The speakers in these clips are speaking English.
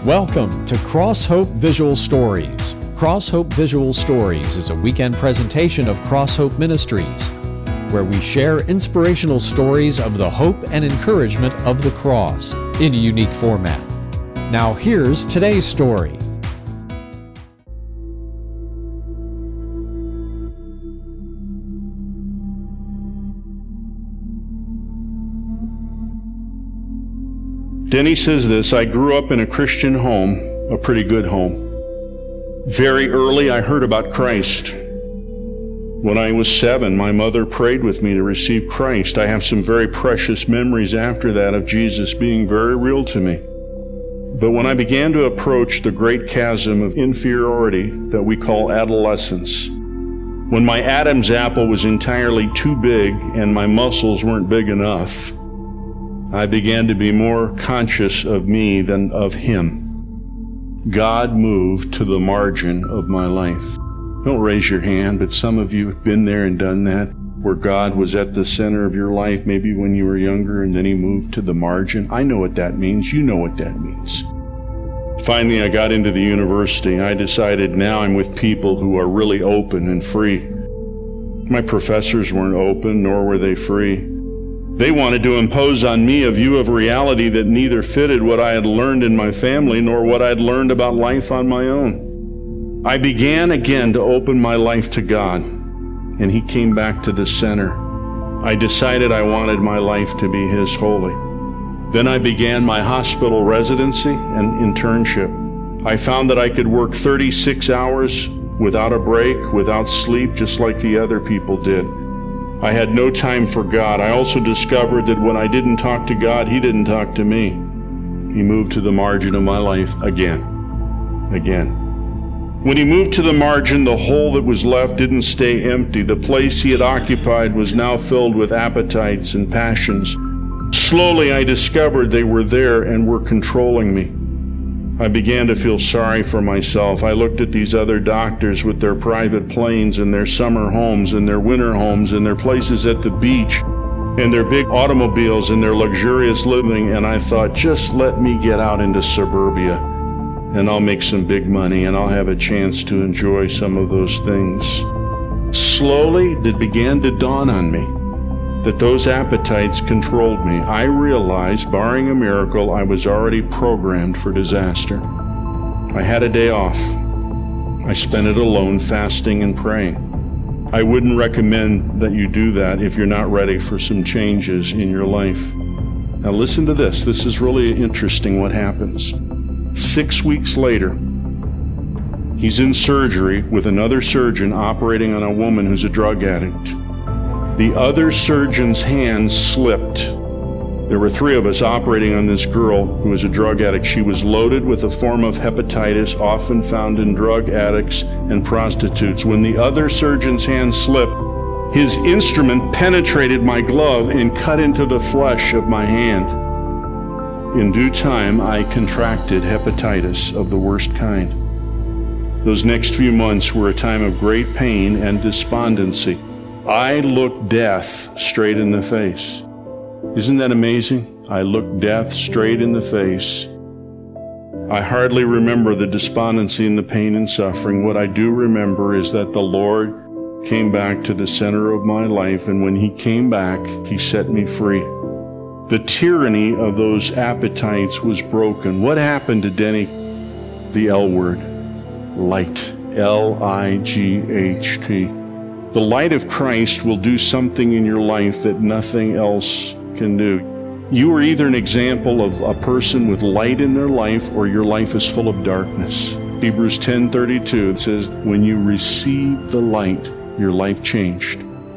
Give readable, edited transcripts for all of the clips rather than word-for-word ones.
Welcome to Cross Hope Visual Stories. Cross Hope Visual Stories is a weekend presentation of Cross Hope Ministries, where we share inspirational stories of the hope and encouragement of the cross in a unique format. Now here's today's story. Denny says this: I grew up in a Christian home, a pretty good home. Very early I heard about Christ. When I was 7, my mother prayed with me to receive Christ. I have some very precious memories after that of Jesus being very real to me. But when I began to approach the great chasm of inferiority that we call adolescence, when my Adam's apple was entirely too big and my muscles weren't big enough, I began to be more conscious of me than of Him. God moved to the margin of my life. Don't raise your hand, but some of you have been there and done that, where God was at the center of your life, maybe when you were younger, and then He moved to the margin. I know what that means. You know what that means. Finally, I got into the university. I decided now I'm with people who are really open and free. My professors weren't open, nor were they free. They wanted to impose on me a view of reality that neither fitted what I had learned in my family nor what I'd learned about life on my own. I began again to open my life to God, and He came back to the center. I decided I wanted my life to be His holy. Then I began my hospital residency and internship. I found that I could work 36 hours without a break, without sleep, just like the other people did. I had no time for God. I also discovered that when I didn't talk to God, He didn't talk to me. He moved to the margin of my life again. When He moved to the margin, the hole that was left didn't stay empty. The place He had occupied was now filled with appetites and passions. Slowly, I discovered they were there and were controlling me. I began to feel sorry for myself. I looked at these other doctors with their private planes and their summer homes and their winter homes and their places at the beach and their big automobiles and their luxurious living, and I thought, just let me get out into suburbia and I'll make some big money and I'll have a chance to enjoy some of those things. Slowly, it began to dawn on me that those appetites controlled me. I realized, barring a miracle, I was already programmed for disaster. I had a day off. I spent it alone, fasting and praying. I wouldn't recommend that you do that if you're not ready for some changes in your life. Now listen to this. This is really interesting what happens. 6 weeks later, he's in surgery with another surgeon operating on a woman who's a drug addict. The other surgeon's hand slipped. There were 3 of us operating on this girl who was a drug addict. She was loaded with a form of hepatitis often found in drug addicts and prostitutes. When the other surgeon's hand slipped, his instrument penetrated my glove and cut into the flesh of my hand. In due time, I contracted hepatitis of the worst kind. Those next few months were a time of great pain and despondency. I looked death straight in the face. Isn't that amazing? I looked death straight in the face. I hardly remember the despondency and the pain and suffering. What I do remember is that the Lord came back to the center of my life, and when He came back, He set me free. The tyranny of those appetites was broken. What happened to Denny? The L word, light, L-I-G-H-T. The light of Christ will do something in your life that nothing else can do. You are either an example of a person with light in their life, or your life is full of darkness. Hebrews 10:32, it says, when you received the light, your life changed.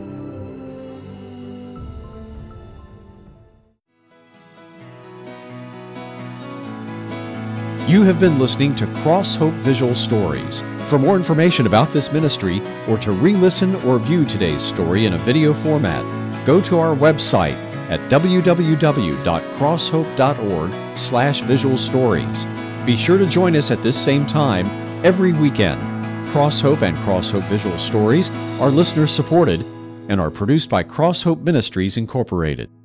You have been listening to Cross Hope Visual Stories. For more information about this ministry, or to re-listen or view today's story in a video format, go to our website at www.crosshope.org/visual stories. Be sure to join us at this same time every weekend. Cross Hope and Cross Hope Visual Stories are listener supported and are produced by Cross Hope Ministries Incorporated.